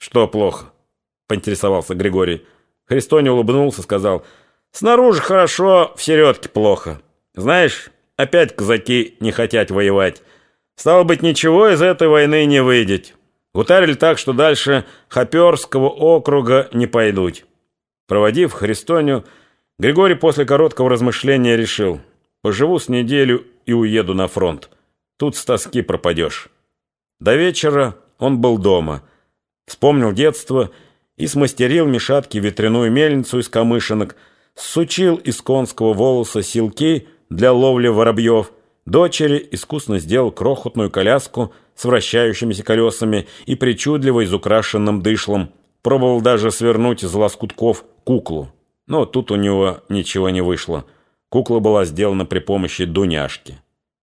«Что плохо?» — поинтересовался Григорий. Христоня улыбнулся, сказал: «Снаружи хорошо, в середке плохо. Знаешь, опять казаки не хотят воевать. Стало быть, ничего из этой войны не выйдет. Гутарили так, что дальше Хоперского округа не пойдут». Проводив Христоню, Григорий после короткого размышления решил: «Поживу с неделю и уеду на фронт. Тут с тоски пропадешь». До вечера он был дома. Вспомнил детство и смастерил Мишатке ветряную мельницу из камышинок, сучил из конского волоса силки для ловли воробьев, дочери искусно сделал крохотную коляску с вращающимися колесами и причудливо изукрашенным дышлом, пробовал даже свернуть из лоскутков куклу. Но тут у него ничего не вышло. Кукла была сделана при помощи Дуняшки.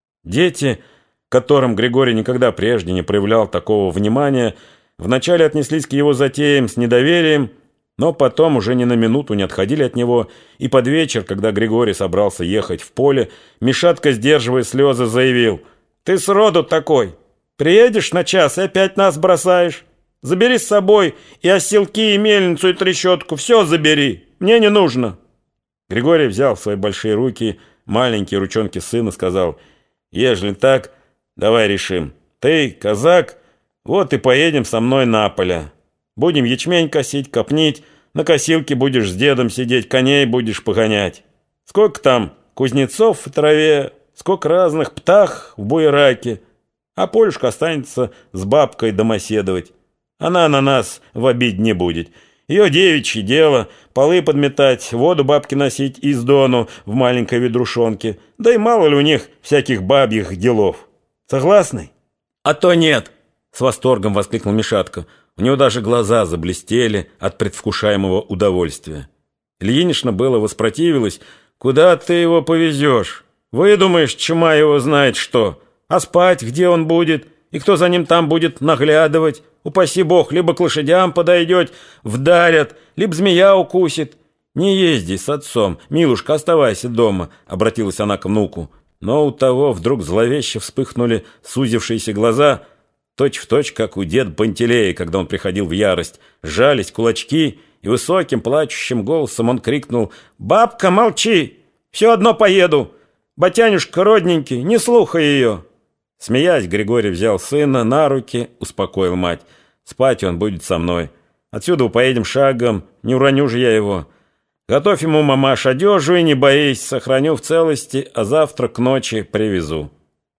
Дети, которым Григорий никогда прежде не проявлял такого внимания, вначале отнеслись к его затеям с недоверием, но потом уже ни на минуту не отходили от него, и под вечер, когда Григорий собрался ехать в поле, Мишатка, сдерживая слезы, заявил: «Ты сроду такой! Приедешь на час и опять нас бросаешь. Забери с собой и осилки, и мельницу, и трещотку. Все забери, мне не нужно». Григорий взял в свои большие руки маленькие ручонки сына и сказал: «Ежели так, давай решим. Ты казак, вот и поедем со мной на поле. Будем ячмень косить, копнить, на косилке будешь с дедом сидеть, коней будешь погонять. Сколько там кузнецов в траве, сколько разных птах в буераке, а Полюшка останется с бабкой домоседовать. Она на нас в обид не будет. Ее девичье дело — полы подметать, воду бабке носить из дону в маленькой ведрушонке. Да и мало ли у них всяких бабьих делов. Согласны?» «А то нет!» — с восторгом воскликнул Мишатка. У него даже глаза заблестели от предвкушаемого удовольствия. Ильинична было воспротивилась. «Куда ты его повезешь? Выдумаешь, чума его знает что. А спать где он будет? И кто за ним там будет наглядывать? Упаси бог, либо к лошадям подойдет, вдарят, либо змея укусит. Не езди с отцом, милушка, оставайся дома», — обратилась она к внуку. Но у того вдруг зловеще вспыхнули сузившиеся глаза, точь-в-точь, как у деда Пантелея, когда он приходил в ярость. Сжались кулачки, и высоким плачущим голосом он крикнул: «Бабка, молчи! Все одно поеду! Батянюшка родненький, не слухай ее!» Смеясь, Григорий взял сына на руки, успокоил мать. «Спать он будет со мной. Отсюда поедем шагом, не уроню же я его. Готовь ему, мамаш, одежу и не боись, сохраню в целости, а завтра к ночи привезу».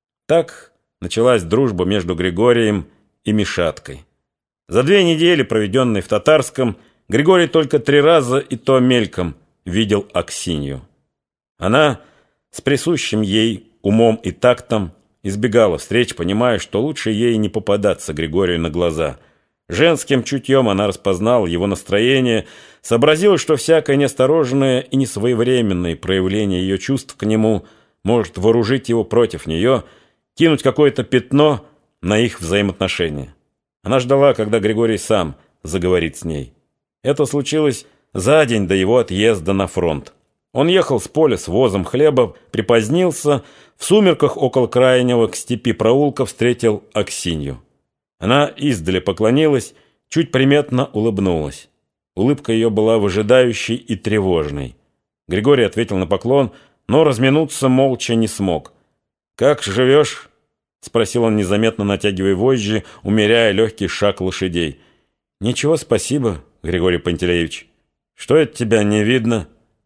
Так началась дружба между Григорием и Мишаткой. За 2 недели, проведенные в Татарском, Григорий только 3 раза, и то мельком, видел Аксинью. Она с присущим ей умом и тактом избегала встреч, понимая, что лучше ей не попадаться Григорию на глаза. Женским чутьем она распознала его настроение, сообразила, что всякое неосторожное и несвоевременное проявление ее чувств к нему может вооружить его против нее, кинуть какое-то пятно на их взаимоотношения. Она ждала, когда Григорий сам заговорит с ней. Это случилось за день до его отъезда на фронт. Он ехал с поля с возом хлеба, припозднился, в сумерках около крайнего к степи проулка встретил Аксинью. Она издали поклонилась, чуть приметно улыбнулась. Улыбка ее была выжидающей и тревожной. Григорий ответил на поклон, но разминуться молча не смог. «Как живешь?» — спросил он, незаметно натягивая вожжи, умеряя легкий шаг лошадей. «Ничего, спасибо, Григорий Пантелеевич. Что это тебя не видно?»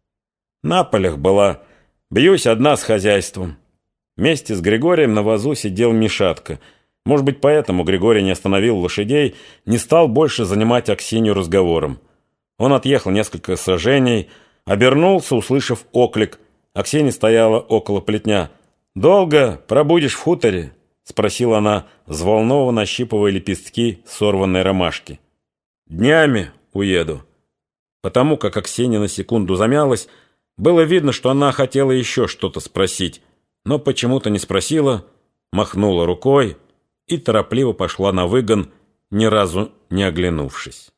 «На полях была. Бьюсь одна с хозяйством». Вместе с Григорием на возу сидел Мишатка. Может быть, поэтому Григорий не остановил лошадей, не стал больше занимать Аксинью разговором. Он отъехал несколько саженей, обернулся, услышав оклик. Аксинья стояла около плетня. «Долго пробудешь в хуторе?» — спросила она, взволнованно ощипывая лепестки сорванной ромашки. «Днями уеду». Потому как Аксинья на секунду замялась, было видно, что она хотела еще что-то спросить, но почему-то не спросила, махнула рукой и торопливо пошла на выгон, ни разу не оглянувшись.